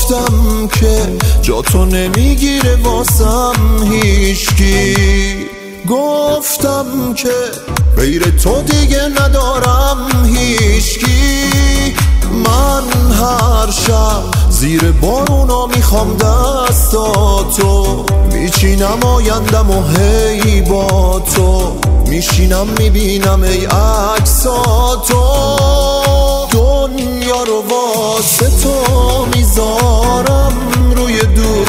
گفتم که جا تو نمیگیره واسم هیچکی، گفتم که غیر تو دیگه ندارم هیچکی. من هر شب زیر بارونا میخوام دستاتو، میچینم آیندم و هی با تو میشینم میبینم ای عکساتو. دنیا رو واسه تو میذارم روی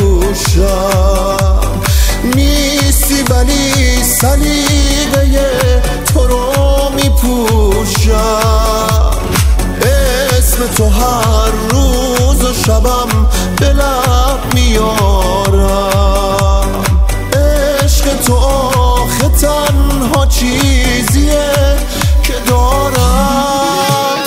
دوشم، نیستی ولی سلیقه تو رو میپوشم. اسم تو هر روز و شبم به لب میارم، عشق تو آخه تنها چیزیه که دارم.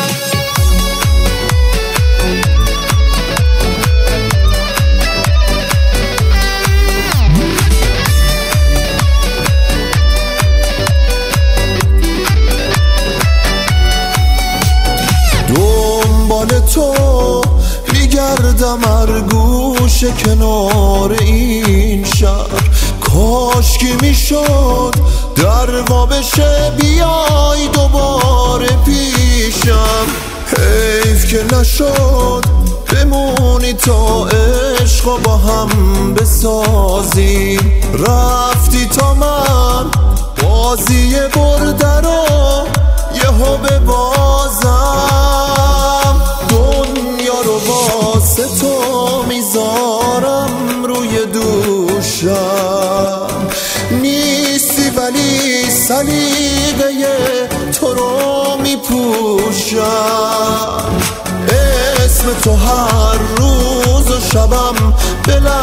دنبال تو میگردم هر گوشه کنار این شهر، کاشکی میشد در وا بشه بیای دوباره پیشم. حیف که نشد بمونی تا عشق با هم بسازیم، رفتی تا من بازی برده رو یهو ببازم. دنیا رو واسه تو میذارم روی دوشم، نیستی ولی سلیقه تو رو میپوشم. اسم تو هر روز و شبم به